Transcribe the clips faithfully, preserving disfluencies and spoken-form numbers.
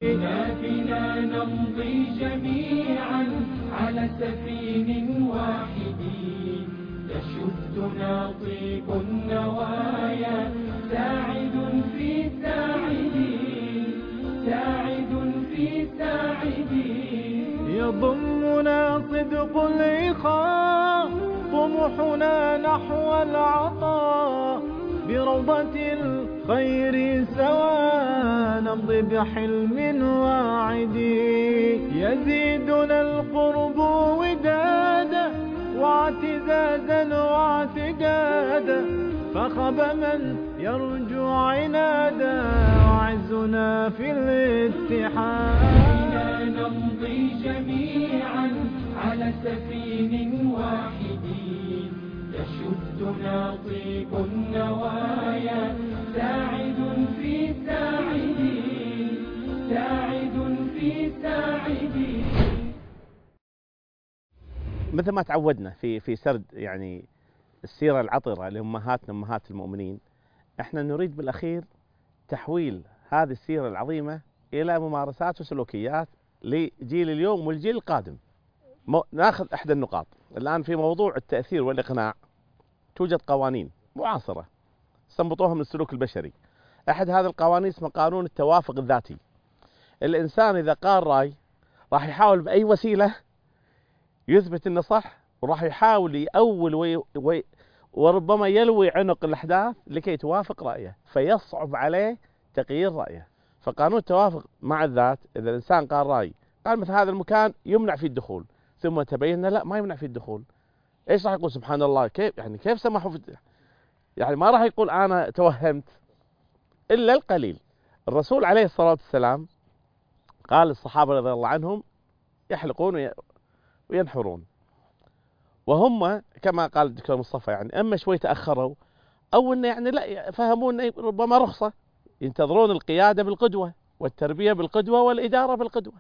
بنا بنا نمضي جميعا على سفين واحد، يشدنا طيب النوايا، ساعد في ساعد، ساعد في ساعد. يضمنا صدق الإخاء، طموحنا نحو العطاء، بروضة الخير سوا نمضي بحلم واعد. يزيدنا القرب ودادا واعتزازا واعتقادا، فخب من يرجو عنادا، وعزنا في الاتحاد. بنا نمضي جميعا على سفين واحد، يشدنا طيب النوايا، ساعد في ساعد، ساعد في ساعد. مثل ما تعودنا في في سرد يعني السيرة العطرة لأمهاتنا أمهات المؤمنين، احنا نريد بالأخير تحويل هذه السيرة العظيمة إلى ممارسات وسلوكيات لجيل اليوم والجيل القادم. ناخذ إحدى النقاط الآن في موضوع التأثير والإقناع. توجد قوانين معاصرة استنبطوها من السلوك البشري. أحد هذه القوانين اسمه قانون التوافق الذاتي. الإنسان إذا قال رأي راح يحاول بأي وسيلة يثبت انه صح، وراح يحاول يأول وي وي وربما يلوي عنق الأحداث لكي توافق رأيه، فيصعب عليه تغيير رأيه. فقانون التوافق مع الذات، إذا الإنسان قال رأي، قال مثل هذا المكان يمنع فيه الدخول، ثم تبين لا ما يمنع فيه الدخول، ايش راح يقول؟ سبحان الله، كيف يعني كيف سمحوا في، يعني ما راح يقول أنا توهمت إلا القليل. الرسول عليه الصلاة والسلام قال للصحابة رضي الله عنهم يحلقون وينحرون، وهم كما قال الدكتور مصطفى يعني اما شوي تاخروا او انه يعني لا فهمون ربما رخصه، ينتظرون القياده بالقدوه والتربيه بالقدوه والاداره بالقدوه.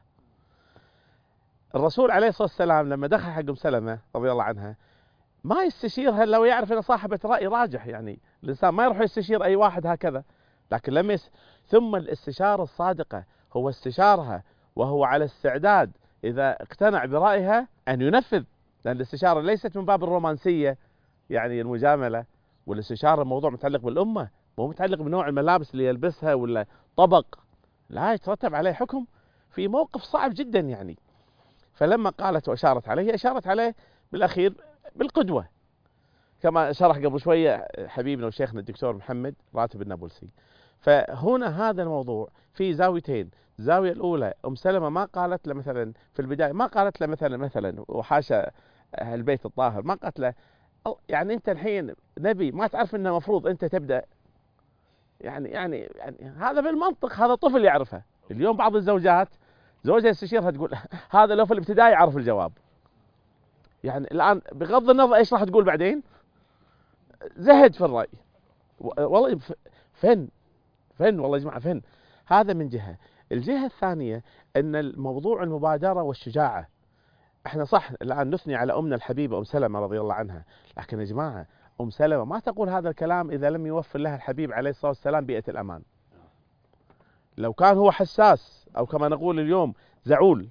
الرسول عليه الصلاه والسلام لما دخل حق ام سلمه رضي الله عنها ما يستشيرها لو يعرف انها صاحبه راي راجح، يعني الانسان ما يروح يستشير اي واحد هكذا، لكن لما يس... ثم الاستشاره الصادقه هو استشارها وهو على استعداد اذا اقتنع برايها ان ينفذ، لأن الاستشارة ليست من باب الرومانسية يعني المجاملة، والاستشارة موضوع متعلق بالأمة، مو متعلق بنوع الملابس اللي يلبسها ولا طبق، لا يترتب عليه حكم في موقف صعب جدا يعني. فلما قالت وأشارت عليه أشارت عليه بالأخير بالقدوة، كما شرح قبل شوية حبيبنا وشيخنا الدكتور محمد راتب النابلسي. فهنا هذا الموضوع في زاويتين. الزاوية الأولى أم سلمة ما قالت له مثلا في البداية، ما قالت له مثلا مثلا وحاشا البيت الطاهر، ما قالت له يعني أنت الحين نبي ما تعرف أنه مفروض أنت تبدأ، يعني يعني يعني هذا بالمنطق، هذا طفل يعرفه. اليوم بعض الزوجات زوجها يستشيرها تقول هذا لو في الابتدائي يعرف الجواب، يعني الآن بغض النظر إيش راح تقول بعدين زهد في الرأي. والله فن فن والله يا جماعة فن. هذا من جهة. الجهة الثانية أن الموضوع المبادرة والشجاعة. احنا صح الآن نثني على أمنا الحبيبة أم سلمة رضي الله عنها، لكن يا جماعة أم سلمة ما تقول هذا الكلام إذا لم يوفر لها الحبيب عليه الصلاة والسلام بيئة الأمان. لو كان هو حساس أو كما نقول اليوم زعول،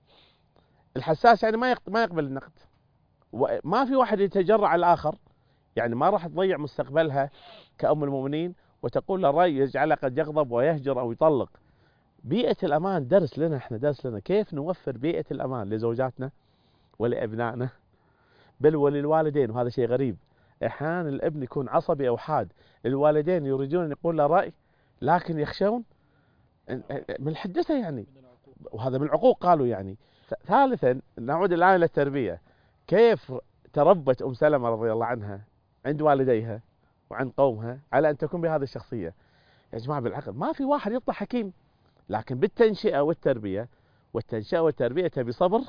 الحساس يعني ما ما يقبل النقد، وما في واحد يتجرع على الآخر، يعني ما راح تضيع مستقبلها كأم المؤمنين وتقول له رأي يجعله قد يغضب ويهجر أو يطلق. بيئة الأمان درس لنا، احنا درس لنا كيف نوفر بيئة الأمان لزوجاتنا ولأبنائنا بل وللوالدين. وهذا شيء غريب، أحيانا الابن يكون عصبي أو حاد، الوالدين يريدون أن يقول له رأي لكن يخشون من حدته يعني، وهذا من العقوق قالوا يعني. ثالثا نعود الآن إلى التربية، كيف تربت أم سلمة رضي الله عنها عند والديها وعند قومها على أن تكون بهذه الشخصية. يا جماعة بالعقل ما في واحد يطلع حكيم، لكن بالتنشئة والتربية، والتنشئة والتربية تبي صبر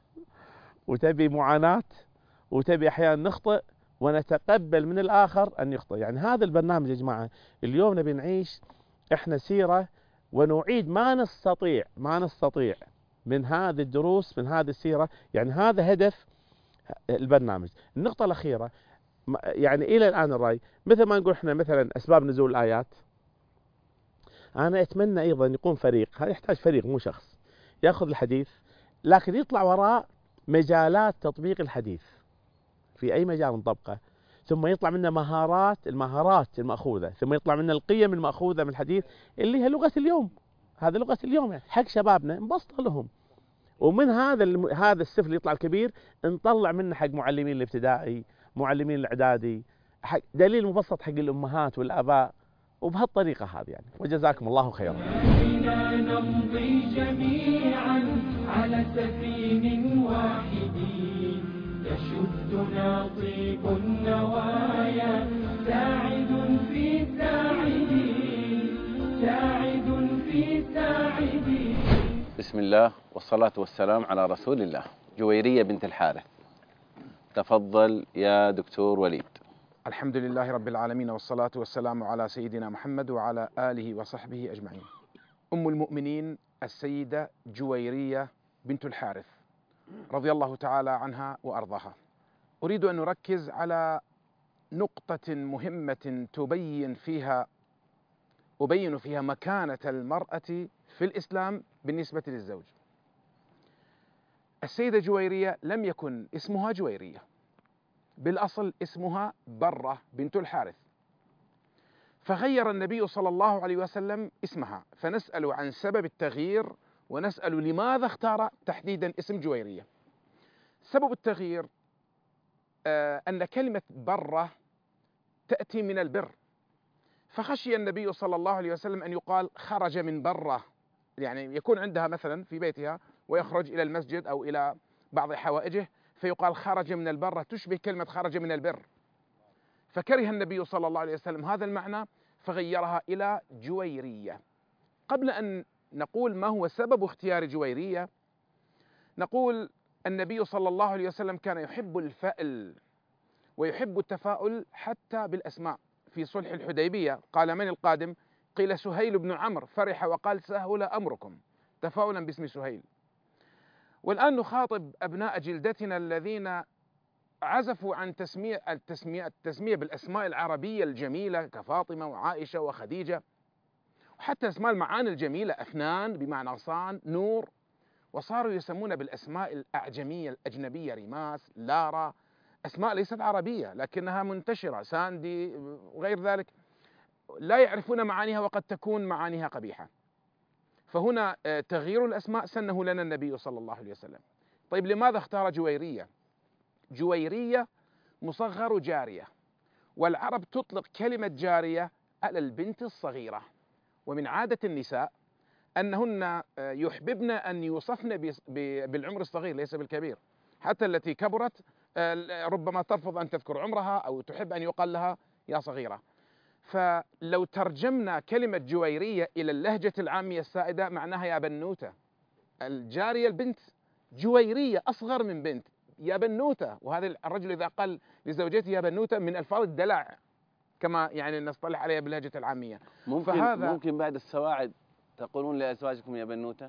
وتبي معاناة وتبي أحيانا نخطئ ونتقبل من الآخر أن يخطئ. يعني هذا البرنامج يا جماعة اليوم نبي نعيش إحنا سيرة ونعيد ما نستطيع ما نستطيع من هذه الدروس من هذه السيرة، يعني هذا هدف البرنامج. النقطة الأخيرة يعني إلى الآن الرأي مثل ما نقول إحنا مثلا أسباب نزول الآيات، أنا أتمنى أيضا يكون فريق، هذا يحتاج فريق مو شخص، يأخذ الحديث لكن يطلع وراء مجالات تطبيق الحديث في أي مجال نطبقه، ثم يطلع منه مهارات المهارات المأخوذة، ثم يطلع منه القيم المأخوذة من الحديث اللي هي لغة اليوم. هذه لغة اليوم يعني حق شبابنا نبسط لهم، ومن هذا الم... هذا السفل يطلع الكبير نطلع منه حق معلمين الابتدائي، معلمين الاعدادي، حق دليل مبسط حق الامهات والاباء، وبهالطريقه هذه يعني. وجزاكم الله خيرا. بنا نمضي جميعا على سفين واحد يشدنا طيب النوايا ساعد في ساعد ساعد في ساعد. بسم الله والصلاة والسلام على رسول الله. جويرية بنت الحارث، تفضل يا دكتور وليد. الحمد لله رب العالمين، والصلاة والسلام على سيدنا محمد وعلى آله وصحبه أجمعين. أم المؤمنين السيدة جويرية بنت الحارث رضي الله تعالى عنها وأرضاها. أريد أن نركز على نقطة مهمة تبين فيها أبين فيها مكانة المرأة في الإسلام بالنسبة للزوج. السيدة جويرية لم يكن اسمها جويرية، بالأصل اسمها برة بنت الحارث، فغير النبي صلى الله عليه وسلم اسمها، فنسأل عن سبب التغيير ونسأل لماذا اختار تحديدا اسم جويرية. سبب التغيير آه أن كلمة برة تأتي من البر، فخشي النبي صلى الله عليه وسلم أن يقال خرج من برة، يعني يكون عندها مثلا في بيتها ويخرج إلى المسجد أو إلى بعض حوائجه فيقال خرج من البرة، تشبه كلمة خرج من البر، فكره النبي صلى الله عليه وسلم هذا المعنى فغيرها إلى جويرية. قبل أن نقول ما هو سبب اختيار جويرية، نقول النبي صلى الله عليه وسلم كان يحب الفأل ويحب التفاؤل حتى بالأسماء. في صلح الحديبية قال من القادم؟ قيل سهيل بن عمرو، فرح وقال سهل أمركم، تفاؤلا باسم سهيل. والآن نخاطب أبناء جلدتنا الذين عزفوا عن تسمية التسمية, التسمية بالأسماء العربية الجميلة كفاطمة وعائشة وخديجة، وحتى أسماء المعاني الجميلة أفنان بمعنى غصان، نور، وصاروا يسمون بالأسماء الأعجمية الأجنبية ريماس، لارا، أسماء ليست عربية لكنها منتشرة، ساندي وغير ذلك، لا يعرفون معانيها وقد تكون معانيها قبيحة. فهنا تغيير الأسماء سنه لنا النبي صلى الله عليه وسلم. طيب لماذا اختار جويرية؟ جويرية مصغر جارية، والعرب تطلق كلمة جارية على البنت الصغيرة، ومن عادة النساء أنهن يحببن أن يوصفن بالعمر الصغير ليس بالكبير، حتى التي كبرت ربما ترفض أن تذكر عمرها أو تحب أن يقال لها يا صغيرة. فلو ترجمنا كلمة جويرية إلى اللهجة العامية السائدة معناها يا بنوتة. الجارية البنت، جويرية أصغر من بنت، يا بنوتة. وهذا الرجل إذا قال لزوجته يا بنوتة من ألفاظ الدلع كما يعني نصطلح عليها باللهجة العامية. ممكن فهذا ممكن بعد السواعد تقولون لأزواجكم يا بنوتة؟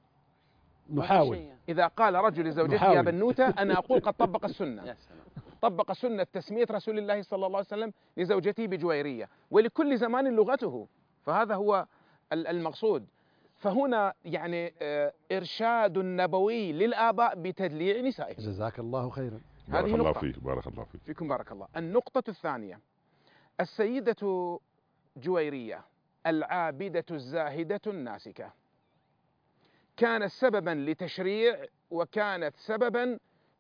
نحاول. إذا قال رجل لزوجته يا بنوتة أنا أقول قد طبق السنة. يا سلام. طبق سنة تسمية رسول الله صلى الله عليه وسلم لزوجته بجويرية، ولكل زمان لغته، فهذا هو المقصود. فهنا يعني إرشاد نبوي للآباء بتدليع نسائهم. جزاك الله خيرا. بارك الله فيك. بارك الله فيك. فيكم بارك الله. النقطة الثانية، السيدة جويرية العابدة الزاهدة الناسكة كانت سببا لتشريع وكانت سببا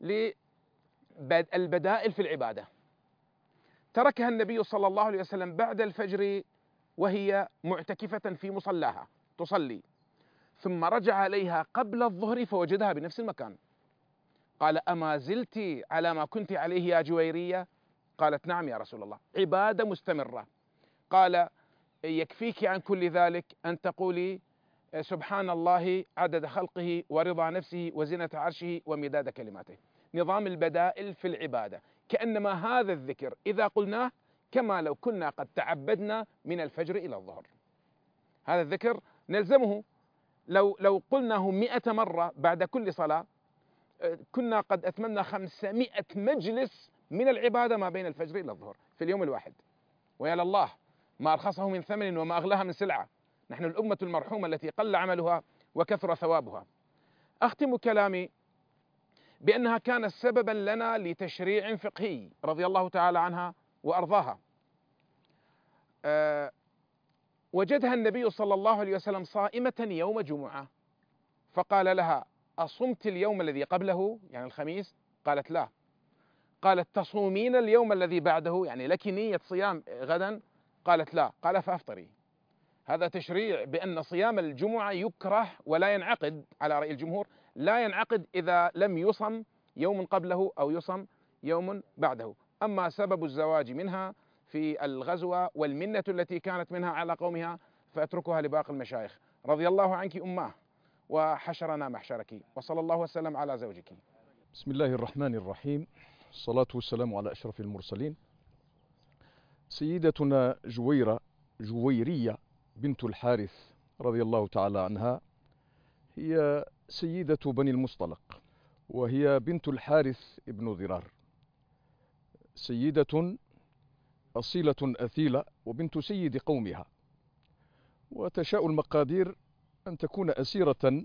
للبدائل في العبادة. تركها النبي صلى الله عليه وسلم بعد الفجر وهي معتكفة في مصلاها تصلي، ثم رجع إليها قبل الظهر فوجدها بنفس المكان. قال أما زلت على ما كنت عليه يا جويرية؟ قالت نعم يا رسول الله، عبادة مستمرة. قال يكفيك عن كل ذلك أن تقولي سبحان الله عدد خلقه ورضا نفسه وزنة عرشه ومداد كلماته. نظام البدائل في العبادة، كأنما هذا الذكر إذا قلناه كما لو كنا قد تعبدنا من الفجر إلى الظهر. هذا الذكر نلزمه، لو لو قلناه مئة مرة بعد كل صلاة كنا قد أتممنا خمسمائة مجلس من العبادة ما بين الفجر إلى الظهر في اليوم الواحد. ويا لله ما أرخصه من ثمن وما أغلاها من سلعة، نحن الأمة المرحومة التي قل عملها وكثر ثوابها. أختم كلامي بأنها كانت سببا لنا لتشريع فقهي رضي الله تعالى عنها وأرضاها. أه وجدها النبي صلى الله عليه وسلم صائمة يوم جمعة، فقال لها: أصمت اليوم الذي قبله يعني الخميس؟ قالت: لا. قالت: تصومين اليوم الذي بعده يعني لك نية صيام غدا؟ قالت: لا. قال: فأفطري. هذا تشريع بأن صيام الجمعة يكره ولا ينعقد على رأي الجمهور، لا ينعقد إذا لم يصم يوم قبله أو يصم يوم بعده. أما سبب الزواج منها في الغزوة والمنة التي كانت منها على قومها فأتركها لباقي المشايخ. رضي الله عنك أماه وحشرنا محشرك، وصلى الله وسلم على زوجك. بسم الله الرحمن الرحيم، الصلاة والسلام على أشرف المرسلين. سيدتنا جويرة جويرية بنت الحارث رضي الله تعالى عنها هي سيدة بني المصطلق، وهي بنت الحارث ابن ضرار، سيدة أصيلة أثيلة وبنت سيد قومها، وتشاء المقادير أن تكون أسيرة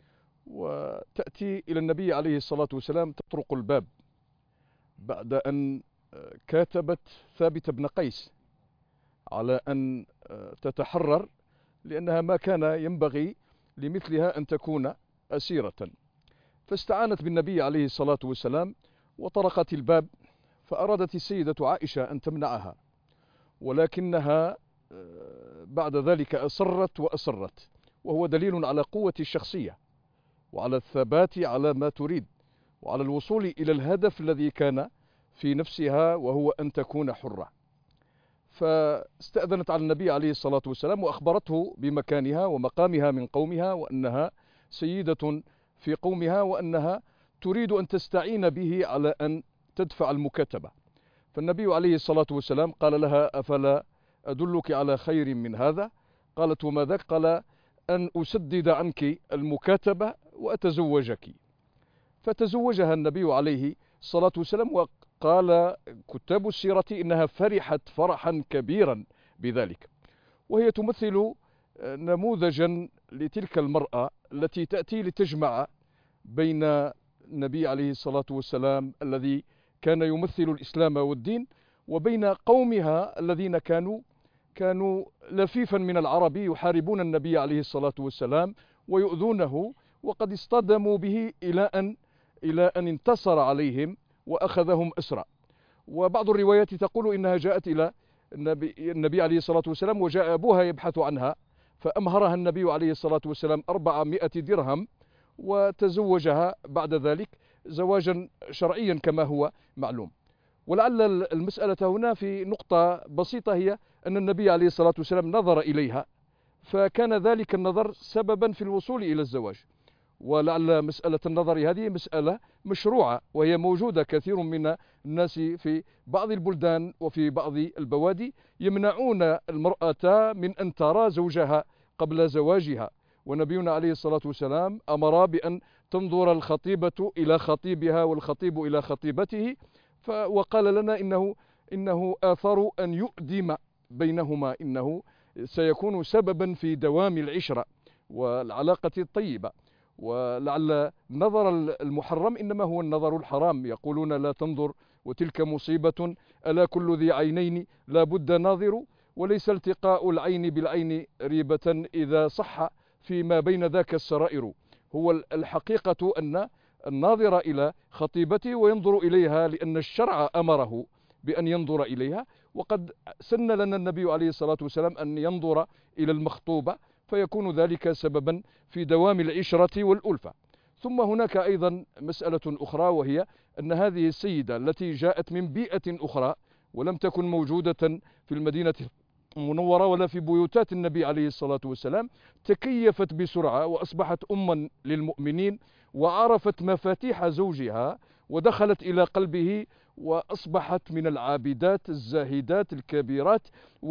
وتأتي إلى النبي عليه الصلاة والسلام تطرق الباب بعد أن كاتبت ثابت بن قيس على أن تتحرر، لأنها ما كان ينبغي لمثلها أن تكون أسيرة، فاستعانت بالنبي عليه الصلاة والسلام وطرقت الباب، فأرادت السيدة عائشة أن تمنعها، ولكنها بعد ذلك أصرت وأصرت، وهو دليل على قوة الشخصية وعلى الثبات على ما تريد وعلى الوصول إلى الهدف الذي كان في نفسها وهو أن تكون حرة. فاستأذنت على النبي عليه الصلاة والسلام وأخبرته بمكانها ومقامها من قومها، وأنها سيدة في قومها، وأنها تريد أن تستعين به على أن تدفع المكاتبة. فالنبي عليه الصلاة والسلام قال لها: أفلا أدلك على خير من هذا؟ قالت: وما ذاك؟ قال: أن أسدد عنك المكاتبة وأتزوجك. فتزوجها النبي عليه الصلاة والسلام، وقال كتاب السيرة إنها فرحت فرحا كبيرا بذلك، وهي تمثل نموذجا لتلك المرأة التي تأتي لتجمع بين النبي عليه الصلاة والسلام الذي كان يمثل الإسلام والدين وبين قومها الذين كانوا كانوا لفيفا من العرب يحاربون النبي عليه الصلاة والسلام ويؤذونه، وقد اصطدموا به إلى أن إلى أن انتصر عليهم وأخذهم أسرى. وبعض الروايات تقول إنها جاءت إلى النبي, النبي عليه الصلاة والسلام وجاء أبوها يبحث عنها، فأمهرها النبي عليه الصلاة والسلام أربعمائة درهم وتزوجها بعد ذلك زواجا شرعيا كما هو معلوم. ولعل المسألة هنا في نقطة بسيطة، هي أن النبي عليه الصلاة والسلام نظر إليها، فكان ذلك النظر سببا في الوصول إلى الزواج. ولعل مسألة النظر هذه مسألة مشروعة، وهي موجودة كثير من الناس في بعض البلدان وفي بعض البوادي يمنعون المرأة من أن ترى زوجها قبل زواجها، ونبينا عليه الصلاة والسلام أمر بأن تنظر الخطيبة إلى خطيبها والخطيب إلى خطيبته، وقال لنا إنه إنه آثر أن يؤدم بينهما، إنه سيكون سببا في دوام العشرة والعلاقة الطيبة. ولعل النظر المحرم إنما هو النظر الحرام، يقولون لا تنظر وتلك مصيبة، ألا كل ذي عينين لا بد ناظر، وليس التقاء العين بالعين ريبة إذا صح فيما بين ذاك السرائر. هو الحقيقة أن الناظر إلى خطيبته وينظر إليها لأن الشرع أمره بأن ينظر إليها، وقد سن لنا النبي عليه الصلاة والسلام أن ينظر إلى المخطوبة، فيكون ذلك سببا في دوام العشرة والألفة. ثم هناك أيضا مسألة أخرى، وهي أن هذه السيدة التي جاءت من بيئة أخرى ولم تكن موجودة في المدينة المنورة ولا في بيوتات النبي عليه الصلاة والسلام، تكيفت بسرعة وأصبحت أما للمؤمنين، وعرفت مفاتيح زوجها ودخلت إلى قلبه، وأصبحت من العابدات الزاهدات الكبيرات.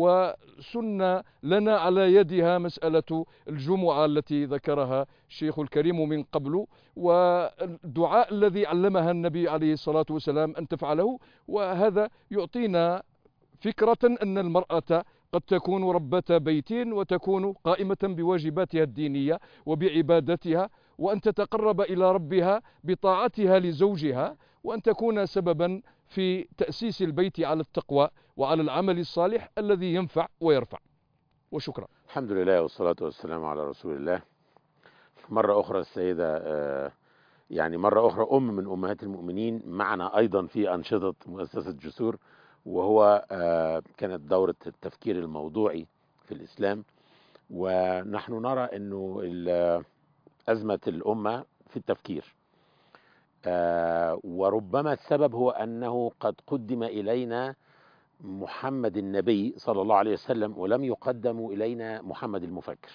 وسن لنا على يدها مسألة الجمعة التي ذكرها الشيخ الكريم من قبل، والدعاء الذي علمها النبي عليه الصلاة والسلام أن تفعله، وهذا يعطينا فكرة أن المرأة قد تكون ربة بيت وتكون قائمة بواجباتها الدينية وبعبادتها، وأن تتقرب إلى ربها بطاعتها لزوجها، وأن تكون سببا في تأسيس البيت على التقوى وعلى العمل الصالح الذي ينفع ويرفع. وشكرا. الحمد لله والصلاة والسلام على رسول الله. مرة أخرى السيدة آه يعني مرة أخرى أم من أمهات المؤمنين معنا أيضا في أنشطة مؤسسة جسور، وهو آه كانت دورة التفكير الموضوعي في الإسلام. ونحن نرى أنه أزمة الأمة في التفكير، آه وربما السبب هو أنه قد قدم إلينا محمد النبي صلى الله عليه وسلم ولم يقدم إلينا محمد المفكر.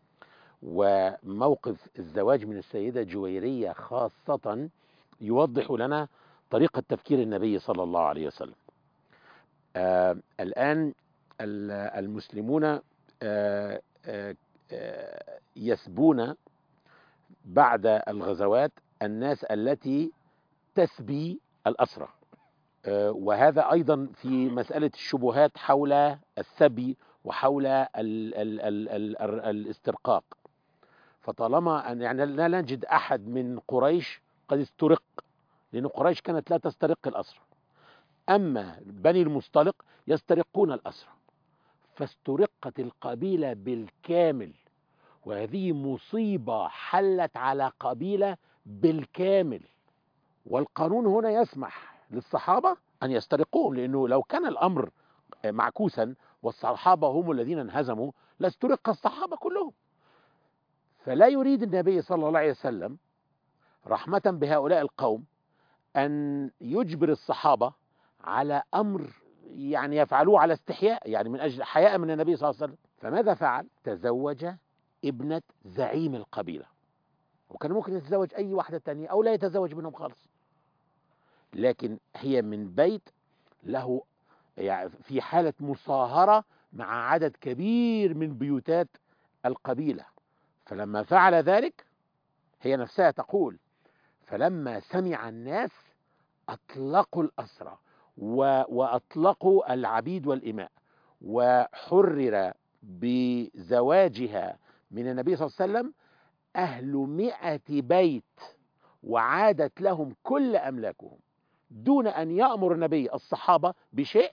وموقف الزواج من السيدة جويرية خاصة يوضح لنا طريقة تفكير النبي صلى الله عليه وسلم. آه الآن المسلمون آه آه آه يسبون بعد الغزوات الناس التي تسبي الأسرى، آه وهذا أيضا في مسألة الشبهات حول السبي وحول ال ال ال ال ال الاسترقاق. فطالما أن يعني لا نجد أحد من قريش قد استرق، لأن قريش كانت لا تسترق الأسرى، أما بني المصطلق يسترقون الأسرى، فاسترقت القبيلة بالكامل، وهذه مصيبة حلت على قبيلة بالكامل. والقانون هنا يسمح للصحابة أن يسترقوهم، لأنه لو كان الأمر معكوسا والصحابة هم الذين انهزموا لاسترق الصحابة كلهم. فلا يريد النبي صلى الله عليه وسلم رحمة بهؤلاء القوم أن يجبر الصحابة على أمر يعني يفعلوه على استحياء، يعني من أجل حياء من النبي صلى الله عليه وسلم. فماذا فعل؟ تزوج ابنة زعيم القبيلة، وكان ممكن يتزوج أي واحدة تانية أو لا يتزوج منهم خالص، لكن هي من بيت له يعني في حالة مصاهرة مع عدد كبير من بيوتات القبيلة. فلما فعل ذلك هي نفسها تقول: فلما سمع الناس أطلقوا الأسرى وأطلقوا العبيد والإماء، وحرر بزواجها من النبي صلى الله عليه وسلم أهل مئة بيت، وعادت لهم كل أملاكهم دون أن يأمر النبي الصحابة بشيء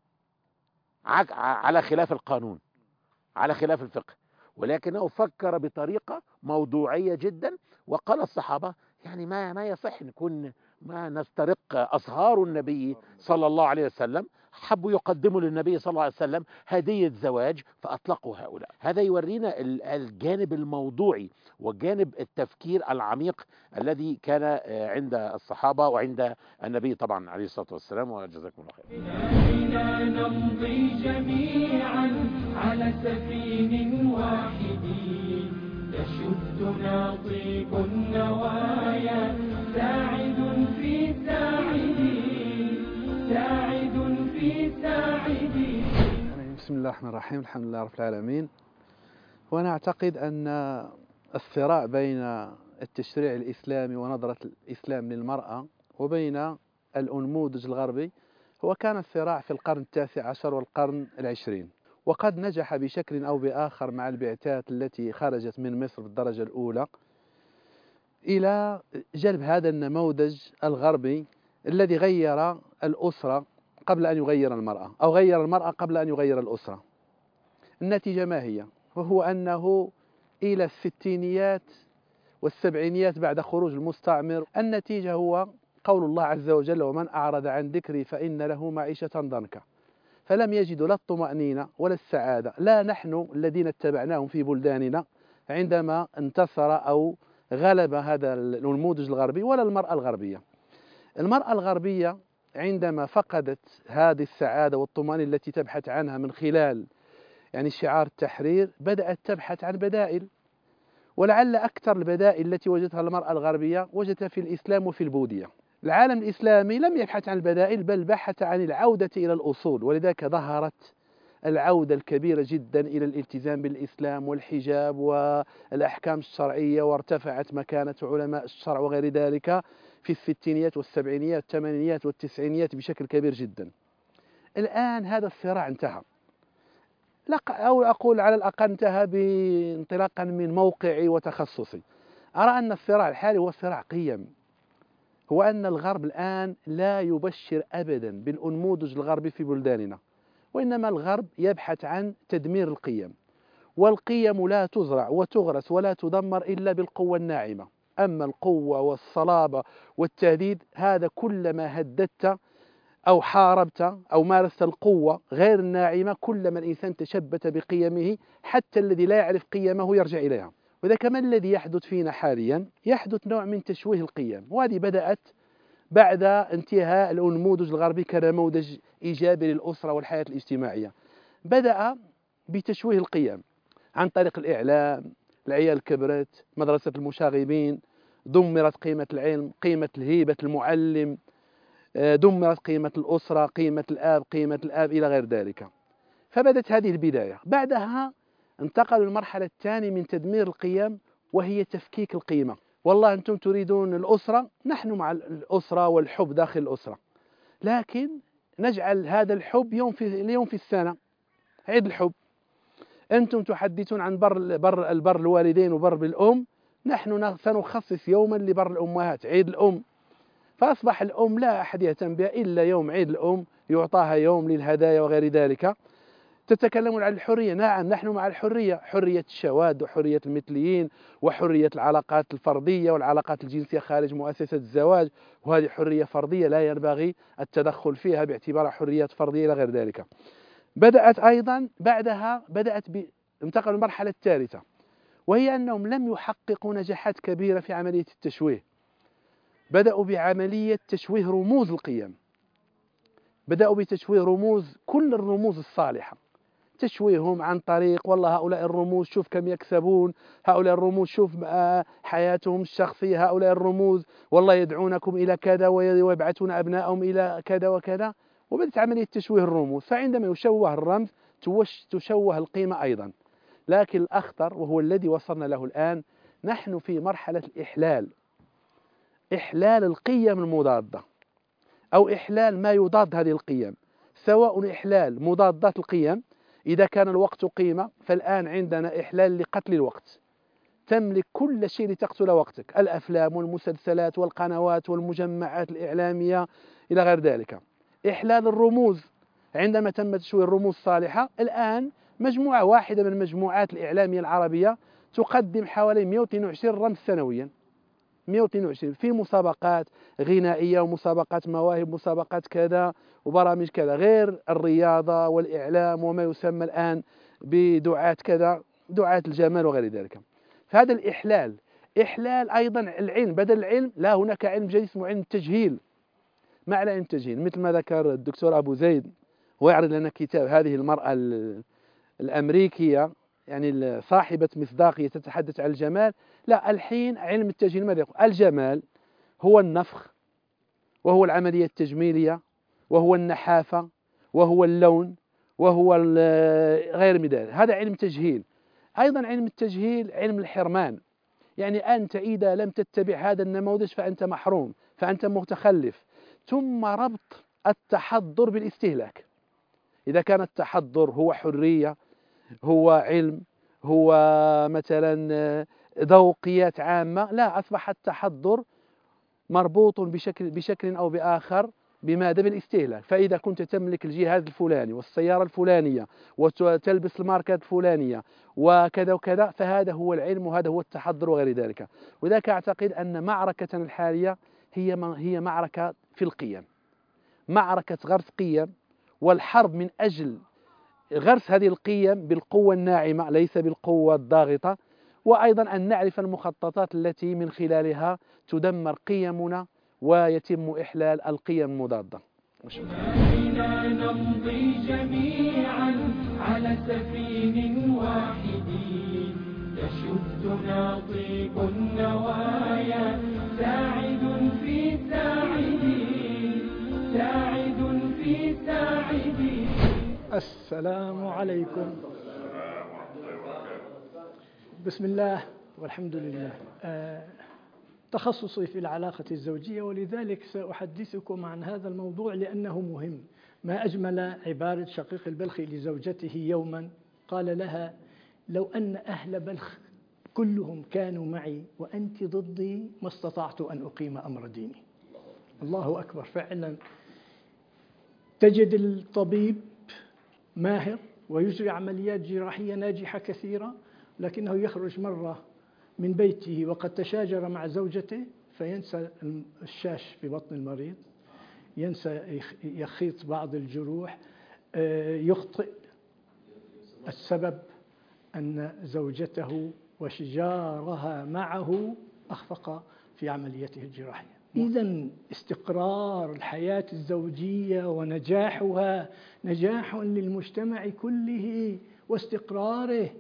على خلاف القانون، على خلاف الفقه، ولكنه فكر بطريقة موضوعية جدا. وقال الصحابة يعني ما ما يصح نكون ما نسترق أصهار النبي صلى الله عليه وسلم، حبوا يقدموا للنبي صلى الله عليه وسلم هدية زواج فأطلقوا هؤلاء. هذا يورينا الجانب الموضوعي وجانب التفكير العميق الذي كان عند الصحابة وعند النبي طبعا عليه الصلاة والسلام. وجزاكم الله خير. بنا نمضي جميعا على سفين واحد يشدنا طيب النوايا، ساعد في ساعدين ساعد في ساعدين. بسم الله الرحمن الرحيم، الحمد لله رب العالمين. وأنا أعتقد أن الصراع بين التشريع الإسلامي ونظرة الإسلام للمرأة وبين الأنموذج الغربي هو كان الصراع في القرن التاسع عشر والقرن العشرين، وقد نجح بشكل أو بآخر مع البعثات التي خرجت من مصر بالدرجة الأولى إلى جلب هذا النموذج الغربي الذي غير الأسرة قبل أن يغير المرأة، أو غير المرأة قبل أن يغير الأسرة. النتيجة ما هي؟ وهو أنه إلى الستينيات والسبعينيات بعد خروج المستعمر النتيجة هو قول الله عز وجل: ومن أعرض عن ذكري فإن له معيشة ضنكا. فلم يجدوا لا الطمأنينة ولا السعادة، لا نحن الذين اتبعناهم في بلداننا عندما انتصر أو غلب هذا النموذج الغربي، ولا المرأة الغربية. المرأة الغربية عندما فقدت هذه السعادة والطمأنينة التي تبحث عنها من خلال يعني شعار التحرير، بدأت تبحث عن بدائل، ولعل أكثر البدائل التي وجدتها المرأة الغربية وجدتها في الإسلام وفي البوذية. العالم الإسلامي لم يبحث عن البدائل بل بحث عن العودة إلى الأصول، ولذلك ظهرت العودة الكبيرة جدا إلى الالتزام بالإسلام والحجاب والأحكام الشرعية، وارتفعت مكانة علماء الشرع وغير ذلك في الستينيات والسبعينيات والثمانينيات والتسعينيات بشكل كبير جدا. الآن هذا الصراع انتهى. لا أو أقول على الأقل انتهى بانطلاقا من موقعي وتخصصي. أرى أن الصراع الحالي هو صراع قيم، هو أن الغرب الآن لا يبشر أبدا بالأنموذج الغربي في بلداننا، وإنما الغرب يبحث عن تدمير القيم، والقيم لا تزرع وتغرس ولا تدمر إلا بالقوة الناعمة. أما القوة والصلابة والتهديد هذا كلما هددت أو حاربت أو مارست القوة غير الناعمة كلما الإنسان تشبت بقيمه، حتى الذي لا يعرف قيمه يرجع إليها. وإذا كما الذي يحدث فينا حاليا يحدث نوع من تشويه القيم، وهذه بدأت بعد انتهاء الأنموذج الغربي كنموذج إيجابي للأسرة والحياة الاجتماعية. بدأ بتشويه القيم عن طريق الإعلام، العيال كبرت، مدرسة المشاغبين، دمرت قيمة العلم، قيمة الهيبة المعلم، دمرت قيمة الأسرة، قيمة الآب، قيمة الآب إلى غير ذلك. فبدت هذه البداية. بعدها انتقلوا للمرحلة الثانية من تدمير القيم، وهي تفكيك القيمة. والله أنتم تريدون الأسرة، نحن مع الأسرة والحب داخل الأسرة، لكن نجعل هذا الحب يوم في اليوم في السنة، عيد الحب. أنتم تحدثون عن بر بر البر الوالدين وبر بالأم، نحن سنخصص يوما لبر الأمهات، عيد الأم. فأصبح الأم لا أحد يهتم بها إلا يوم عيد الأم، يعطاها يوم للهدايا وغير ذلك. تتكلمون عن الحرية، نعم نحن مع الحرية، حرية الشواذ وحرية المثليين وحرية العلاقات الفردية والعلاقات الجنسية خارج مؤسسة الزواج، وهذه حرية فردية لا ينبغي التدخل فيها باعتبارها حريات فردية إلى غير ذلك. بدأت أيضا بعدها بدأت ب... انتقلوا للمرحلة الثالثة، وهي أنهم لم يحققوا نجاحات كبيرة في عملية التشويه. بدأوا بعملية تشويه رموز القيم، بدأوا بتشويه رموز كل الرموز الصالحة، تشويههم عن طريق والله هؤلاء الرموز شوف كم يكسبون، هؤلاء الرموز شوف حياتهم الشخصية، هؤلاء الرموز والله يدعونكم إلى كذا ويبعثون أبنائهم إلى كذا وكذا. وبدأت عملية تشويه الرموز، فعندما يشوه الرمز تشوه القيمة أيضا. لكن الأخطر وهو الذي وصلنا له الآن، نحن في مرحلة الإحلال، إحلال القيم المضادة أو إحلال ما يضاد هذه القيم، سواء إحلال مضادات القيم. إذا كان الوقت قيمة، فالآن عندنا إحلال لقتل الوقت، تملك كل شيء لتقتل وقتك، الأفلام والمسلسلات والقنوات والمجمعات الإعلامية إلى غير ذلك. إحلال الرموز، عندما تم تشويه الرموز الصالحة، الآن مجموعة واحدة من المجموعات الإعلامية العربية تقدم حوالي مئة واثنين وعشرين رمز سنويا، مئة واثنين وعشرين في مسابقات غنائية ومسابقات مواهب، مسابقات كذا وبرامج كذا، غير الرياضة والإعلام وما يسمى الآن بدعاة كذا، دعاة الجمال وغير ذلك. فهذا الإحلال. إحلال أيضا العلم، بدل العلم لا، هناك علم جديد اسمه علم التجهيل. ما على علم التجهيل؟ مثل ما ذكر الدكتور أبو زيد ويعرض لنا كتاب هذه المرأة الأمريكية، يعني صاحبة مصداقية تتحدث عن الجمال. لا، الحين علم التجميل ماذا يقول؟ الجمال هو النفخ، وهو العملية التجميلية، وهو النحافة، وهو اللون، وهو غير مدار. هذا علم تجهيل. أيضا علم التجهيل علم الحرمان، يعني أنت إذا لم تتبع هذا النموذج فأنت محروم، فأنت متخلف. ثم ربط التحضر بالاستهلاك. إذا كان التحضر هو حرية، هو علم، هو مثلا ذوقيات عامة، لا، أصبح التحضر مربوط بشكل بشكل أو بآخر بماذا؟ بالاستهلاك. فإذا كنت تملك الجهاز الفلاني والسيارة الفلانية وتلبس الماركات الفلانية وكذا وكذا، فهذا هو العلم وهذا هو التحضر وغير ذلك. وذاك أعتقد أن معركتنا الحالية هي هي معركة في القيم، معركة غرس قيم، والحرب من أجل غرس هذه القيم بالقوة الناعمة ليس بالقوة الضاغطة. وأيضا أن نعرف المخططات التي من خلالها تدمر قيمنا ويتم إحلال القيم المضادة. بنا نمضي جميعا على سفين واحد، يشدنا طيب النوايا، ساعد في ساعدين، ساعد في ساعدين. السلام عليكم. بسم الله والحمد لله. آه تخصصي في العلاقة الزوجية، ولذلك سأحدثكم عن هذا الموضوع لأنه مهم. ما أجمل عبارة شقيق البلخي لزوجته يوما قال لها: لو أن أهل بلخ كلهم كانوا معي وأنت ضدي ما استطعت أن أقيم أمر ديني. الله أكبر. فعلا تجد الطبيب ماهر ويجري عمليات جراحية ناجحة كثيرة، لكنه يخرج مرة من بيته وقد تشاجر مع زوجته فينسى الشاش في بطن المريض، ينسى يخيط بعض الجروح، يخطئ. السبب أن زوجته وشجارها معه أخفق في عمليته الجراحية. إذن استقرار الحياة الزوجية ونجاحها نجاح للمجتمع كله واستقراره.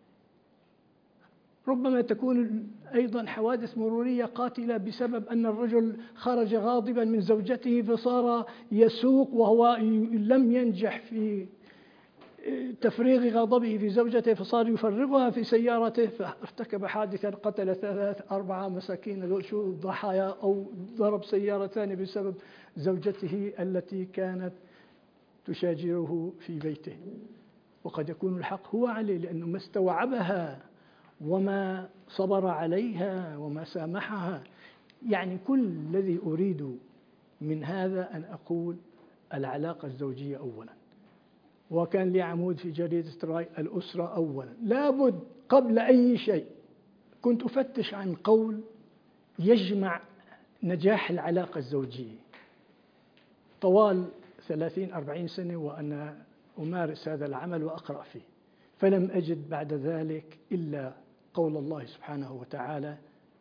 ربما تكون أيضا حوادث مرورية قاتلة بسبب أن الرجل خرج غاضبا من زوجته فصار يسوق وهو لم ينجح في تفريغ غضبه في زوجته فصار يفرغها في سيارته فارتكب حادثا قتل ثلاث أربعة مساكين. ذول شو الضحايا، أو ضرب سيارة ثانية بسبب زوجته التي كانت تشاجره في بيته. وقد يكون الحق هو عليه لأنه ما استوعبها وما صبر عليها وما سامحها. يعني كل الذي أريد من هذا أن أقول العلاقة الزوجية أولا، وكان لي عمود في جريدة راي الأسرة أولا. لابد قبل أي شيء كنت أفتش عن قول يجمع نجاح العلاقة الزوجية طوال ثلاثين أربعين سنة وأنا أمارس هذا العمل وأقرأ فيه، فلم أجد بعد ذلك إلا قول الله سبحانه وتعالى: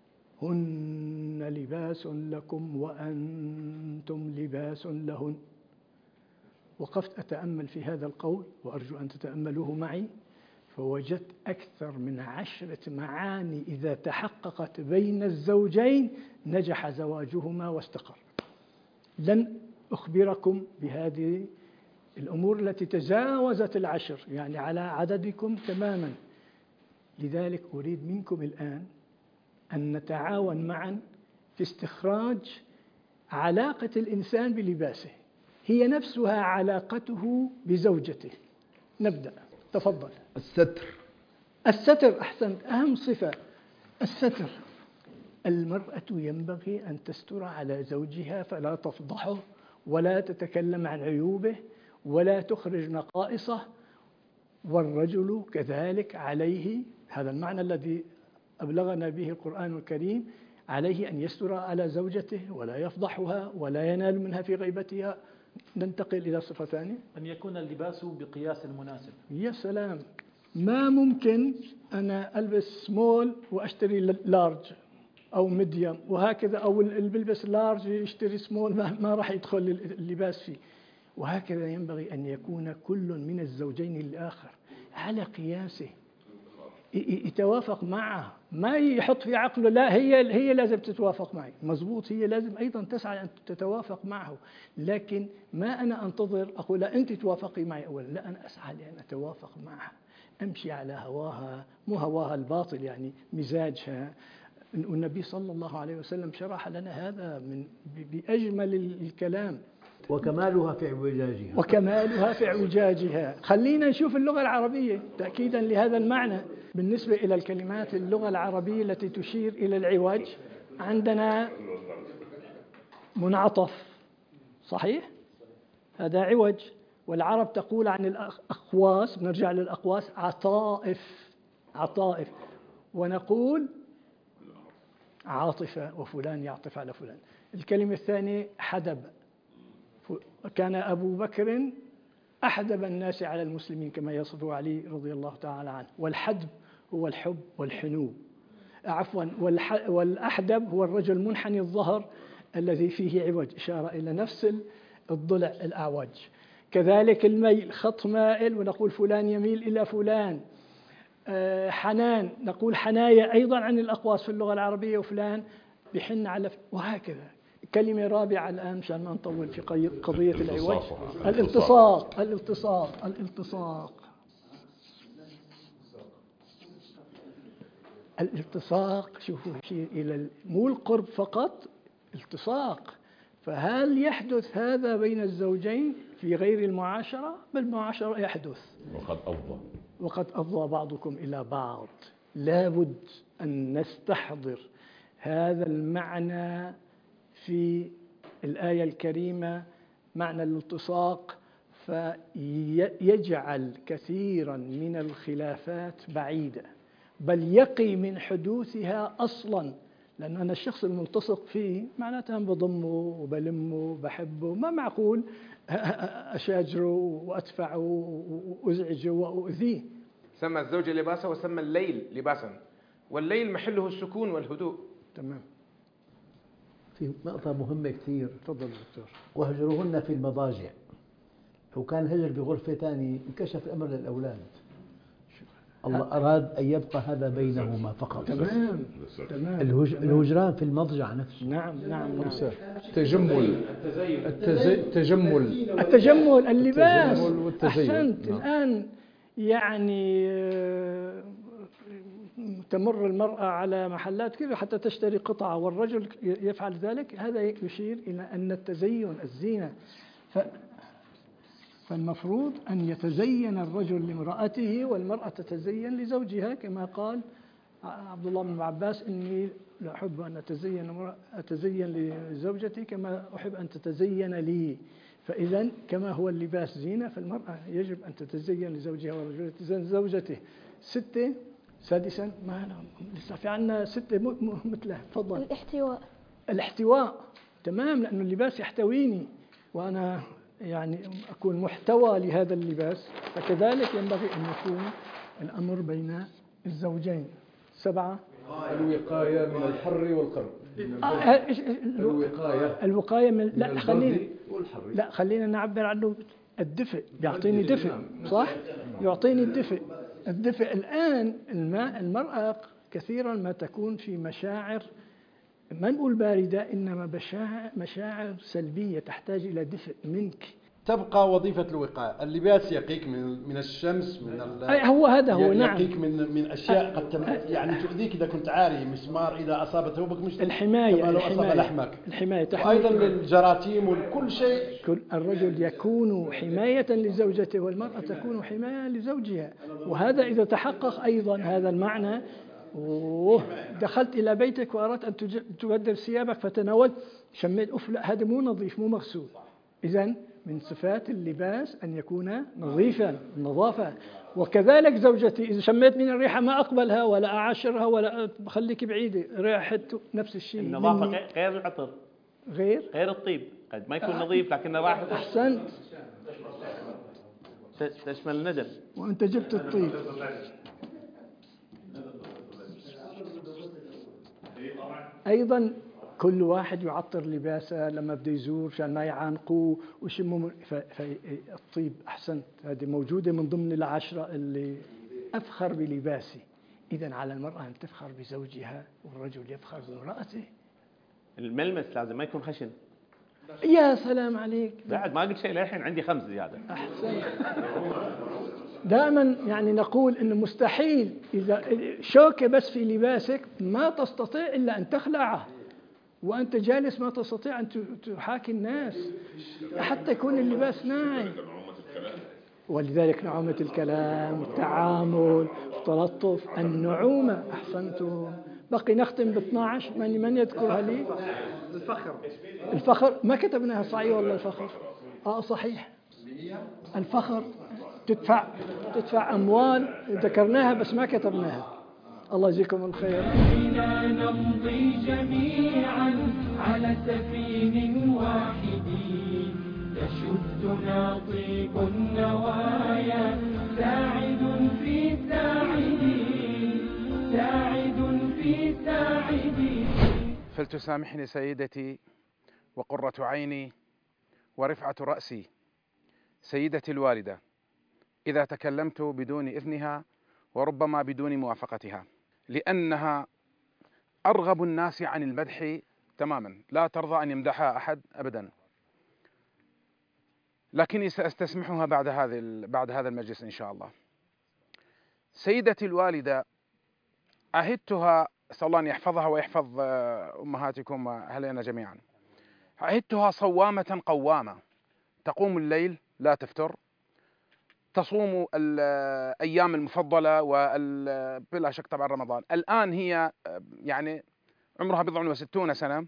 هن لباس لكم وأنتم لباس لهن. وقفت أتأمل في هذا القول وأرجو أن تتأملوه معي، فوجدت أكثر من عشرة معاني إذا تحققت بين الزوجين نجح زواجهما واستقر. لن أخبركم بهذه الأمور التي تجاوزت العشر، يعني على عددكم تماما. لذلك أريد منكم الآن أن نتعاون معا في استخراج علاقة الإنسان بلباسه، هي نفسها علاقته بزوجته. نبدأ. تفضل. الستر. الستر، أحسنت، أهم صفة الستر. المرأة ينبغي أن تستر على زوجها فلا تفضحه ولا تتكلم عن عيوبه ولا تخرج نقائصه، والرجل كذلك عليه، هذا المعنى الذي أبلغنا به القرآن الكريم، عليه أن يستر على زوجته ولا يفضحها ولا ينال منها في غيبتها. ننتقل إلى صفة ثانية: أن يكون اللباس بقياس المناسب. يا سلام، ما ممكن أنا ألبس سمول وأشتري لارج أو ميديوم وهكذا، أو اللي بيلبس لارج يشتري سمول، ما, ما راح يدخل اللباس فيه. وهكذا ينبغي أن يكون كل من الزوجين الآخر على قياسه، يتوافق معه، ما يحط في عقله لا هي هي لازم تتوافق معي. مزبوط، هي لازم أيضا تسعى أن تتوافق معه، لكن ما أنا أنتظر أقول لا أنت توافقي معي أولا، لا، أنا أسعى لأن أتوافق معها، أمشي على هواها، مو هواها الباطل يعني مزاجها. النبي صلى الله عليه وسلم شرح لنا هذا من بأجمل الكلام. وكمالها في اعوجاجها. وكمالها في اعوجاجها. خلينا نشوف اللغة العربية تأكيدا لهذا المعنى. بالنسبة إلى الكلمات اللغة العربية التي تشير إلى العوج، عندنا منعطف، صحيح؟ هذا عوج. والعرب تقول عن الأقواس، بنرجع للأقواس، عطائف، عطائف، ونقول عاطفة، وفلان يعطف على فلان. الكلمة الثانية حدب، كان أبو بكر أحدب الناس على المسلمين كما يصفه علي رضي الله تعالى عنه. والحدب هو الحب والحنو، عفوا، والأحدب هو الرجل منحني الظهر الذي فيه عوج، إشارة إلى نفس الضلع الأعوج. كذلك الميل، خط مائل ونقول فلان يميل إلى فلان. حنان، نقول حنايا أيضا عن الأقواس في اللغة العربية، وفلان بحن على، وهكذا. كلمة رابعة الآن مشان ما نطول في قضية العوج: الالتصاق. الالتصاق الالتصاق الالتصاق شوفوا، يشير إلى مو القرب فقط، التصاق. فهل يحدث هذا بين الزوجين في غير المعاشرة؟ بالمعاشرة يحدث. وقد أفضى وقد أفضى بعضكم إلى بعض. لابد أن نستحضر هذا المعنى في الآية الكريمة، معنى الالتصاق، فيجعل كثيرا من الخلافات بعيدة، بل يقي من حدوثها أصلا. لأن أنا الشخص الملتصق فيه معناته أنا بضمه وبلمه وبحبه، ما معقول أشاجره وأدفعه وأزعجه وأؤذيه. سمى الزوج لباسا وسمى الليل لباسا، والليل محله السكون والهدوء. تمام. في نقطة مهمة كثير. تفضل دكتور. واهجروهن في المضاجع. لو كان الهجر بغرفة ثانية انكشف الأمر للأولاد. الله أراد أن يبقى هذا بينهما فقط. تمام تمام. الهج... الهجران في المضجع نفسه. نعم نعم نعم. التجمل التجمل التجمل اللباس. التجمل والتزين. أحسنت. نعم. الآن يعني تمر المرأة على محلات كذا حتى تشتري قطعة والرجل يفعل ذلك، هذا يشير إلى أن التزين الزينة. ف فالمفروض أن يتزين الرجل لامرأته والمرأة تتزين لزوجها، كما قال عبد الله بن عباس: إني لا أحب أن أتزين أتزين لزوجتي كما أحب أن تتزين لي. فإذا كما هو اللباس زينة، فالمرأة يجب أن تتزين لزوجها والرجل يتزين لزوجته. ستة سادسا، ما لسه في عنا ستة مثله. تفضل. الاحتواء. الاحتواء تمام، لأن اللباس يحتويني وأنا يعني أكون محتوى لهذا اللباس، فكذلك ينبغي أن يكون الأمر بين الزوجين. سبعة، الوقاية من الحر والقرب. الوقاية الوقاية من لا خلينا لا خلينا نعبر عنه. الدفء يعطيني دفء، صح؟ يعطيني الدفء. الدفء الآن الماء المرأة كثيرا ما تكون في مشاعر، ما نقول باردة، إنما مشاعر سلبية تحتاج إلى دفء منك. تبقى وظيفة الوقاية، اللباس يقيك من من الشمس، من هو هذا هو. نعم، يقيك من من أشياء قد تم يعني تؤذيك إذا كنت عاري، مسمار إذا أصاب ثوبك، مش الحماية كما لو الحماية أصاب لحمك. الحماية وأيضا للجراثيم وكل شيء. كل الرجل يكون حماية لزوجته والمرأة تكون حماية لزوجها، وهذا إذا تحقق أيضا هذا المعنى. أوه، دخلت إلى بيتك وأردت أن تبدل ثيابك فتناولت، شميت أف، لا هذا مو نظيف مو مغسول. إذن من صفات اللباس أن يكون نظيفا، النظافة. وكذلك زوجتي إذا شميت من الريحة ما أقبلها ولا أعاشرها ولا بخليك بعيدة، ريحة نفس الشيء. النظافة غير العطر، غير غير الطيب، قد ما يكون آه. نظيف لكنه راح. أحسنت، تشمل الندم. وأنت جبت الطيب. أيضا كل واحد يعطر لباسه لما بده يزور عشان ما يعانقوه ويشموا. فالطيب أحسنت، هذه موجودة من ضمن العشرة اللي أفخر بلباسي. إذن على المرأة أن تفخر بزوجها والرجل يفخر بامرأته. الملمس لازم ما يكون خشن. يا سلام عليك، بعد ما قلت شيء للحين عندي خمس زيادة. أحسنت. دائما يعني نقول إنه مستحيل إذا شوكة بس في لباسك ما تستطيع إلا أن تخلعه، وأنت جالس ما تستطيع أن تحاكي الناس حتى يكون اللباس ناعم. ولذلك نعومة الكلام والتعامل والتلطف، النعومة. أحسنتم. بقي نختم ب اثنا عشر، من من يذكرها لي؟ الفخر. الفخر ما كتبناها صحيح والله. الفخر آه صحيح. الفخر تدفع تدفع أموال، ذكرناها بس ما كتبناها. الله يجزيكم الخير. بنا نمضي جميعا على سفين واحد، يشدنا طيب النوايا، ساعد في ساعدين، ساعد في ساعدين. فلتسامحني سيدتي وقرة عيني ورفعة رأسي، سيدتي الوالدة، إذا تكلمت بدون إذنها وربما بدون موافقتها، لأنها أرغب الناس عن المدح تماما، لا ترضى أن يمدحها أحد أبدا. لكني سأستسمحها بعد هذا بعد هذا المجلس إن شاء الله. سيدتي الوالدة، عهدتها، أسأل الله أن يحفظها ويحفظ أمهاتكم وأهلنا جميعا، عهدتها صوامة قوامة، تقوم الليل لا تفتر، تصوم الأيام المفضلة وبلا شك طبعا رمضان. الآن هي يعني عمرها بضع وستون سنة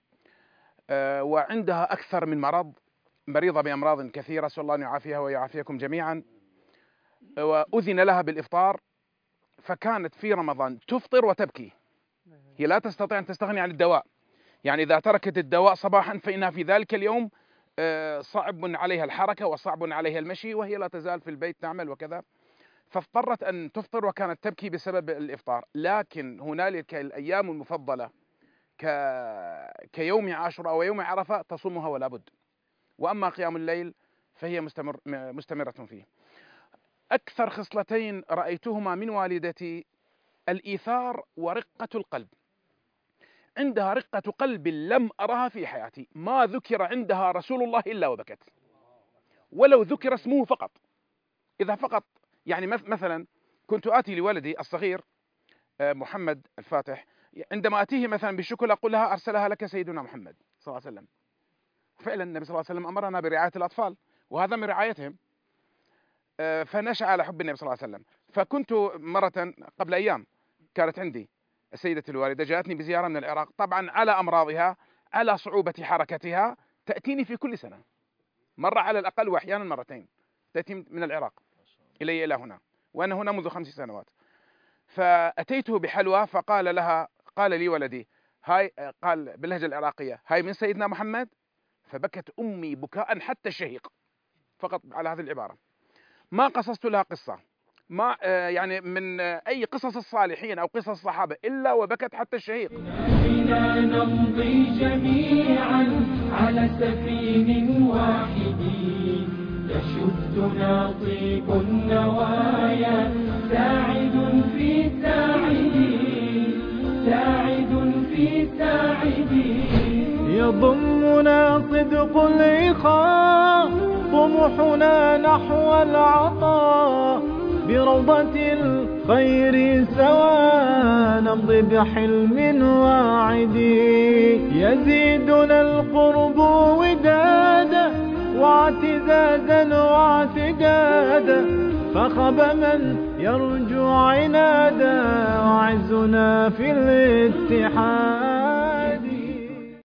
وعندها أكثر من مرض، مريضة بأمراض كثيرة، أسأل الله أن يعافيها ويعافيكم جميعا. وأذن لها بالإفطار، فكانت في رمضان تفطر وتبكي. هي لا تستطيع أن تستغني عن الدواء، يعني إذا تركت الدواء صباحا فإنها في ذلك اليوم صعب عليها الحركة وصعب عليها المشي، وهي لا تزال في البيت تعمل وكذا، فاضطرت أن تفطر وكانت تبكي بسبب الإفطار. لكن هنالك الأيام المفضلة ك... كيوم عاشوراء ويوم عرفة تصومها ولا بد. وأما قيام الليل فهي مستمر... مستمرة فيه. أكثر خصلتين رأيتهما من والدتي الإيثار ورقة القلب. عندها رقة قلب لم أرها في حياتي، ما ذكر عندها رسول الله إلا وبكت، ولو ذكر اسمه فقط. إذا فقط يعني مثلا كنت آتي لولدي الصغير محمد الفاتح، عندما أتيه مثلا بالشكل أقول لها أرسلها لك سيدنا محمد صلى الله عليه وسلم. فعلا النبي صلى الله عليه وسلم أمرنا برعاية الأطفال، وهذا من رعايتهم، فنشأ على حب النبي صلى الله عليه وسلم. فكنت مرة قبل أيام كانت عندي السيدة الوالدة، جاءتني بزيارة من العراق، طبعا على أمراضها، على صعوبة حركتها، تأتيني في كل سنة مرة على الأقل، وأحيانا مرتين تأتي من العراق إلي إلى هنا، وأنا هنا منذ خمس سنوات. فأتيته بحلوى فقال لها، قال لي ولدي هاي، قال باللهجة العراقية هاي من سيدنا محمد، فبكت أمي بكاء حتى الشهيق فقط على هذه العبارة. ما قصصت لها قصة ما يعني من أي قصص الصالحين أو قصص الصحابة إلا وبكت حتى الشهيق. بنا نمضي جميعا على سفين واحد يشدنا طيب النوايا، ساعد في ساعدين، ساعد في ساعدين. يضمنا صدق الإخاء، طموحنا نحو العطاء، بروضة الخير سوا نمضي بحلم واعد. يزيدنا القرب ودادا واعتزازا واعتقادا، فخب من يرجو عنادا، وعزنا في الاتحاد.